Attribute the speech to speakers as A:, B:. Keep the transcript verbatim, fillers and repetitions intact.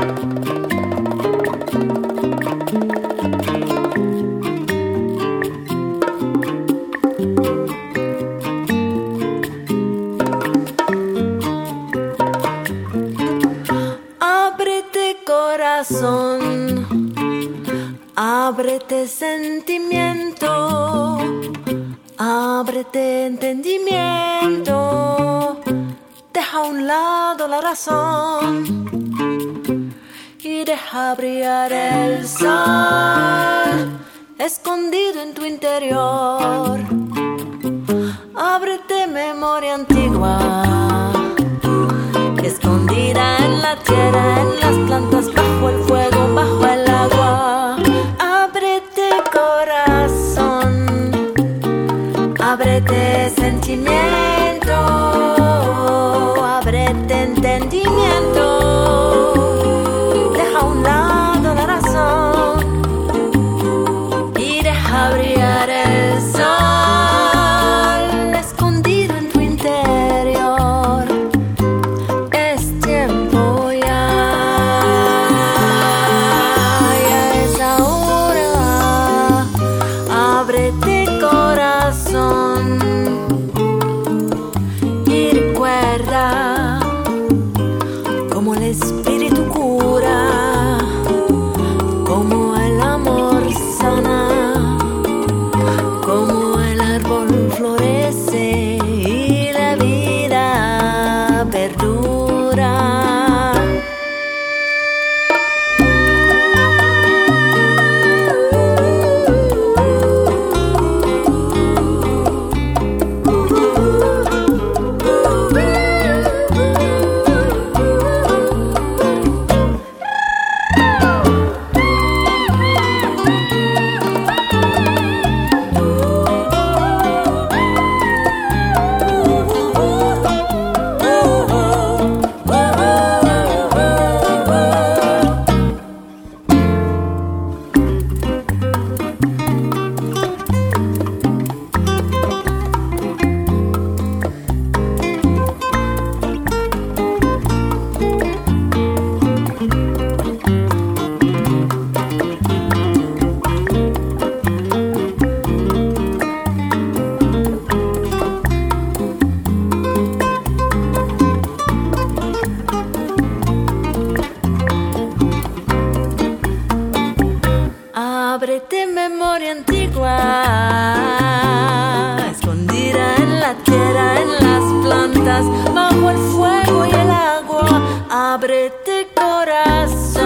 A: Ábrete sentimiento, ábrete entendimiento, deja a un lado la razón y deja brillar el sol escondido en tu interior. Ábrete memoria antigua, escondida en la tierra, en las plantas, bajo el fuego, bajo el agua. Ábrete corazón, ábrete sentimiento, ábrete entendimiento, deja a un lado la razón y deja brillar el sol escondido en tu interior. Es tiempo ya, ya es ahora. Ábrete corazón y recuerda como el espíritu cura, como el amor sana, como el árbol florece y la vida perdura. Ábrete memoria antigua, escondida en la tierra, en las plantas, bajo el fuego y el agua. Ábrete corazón.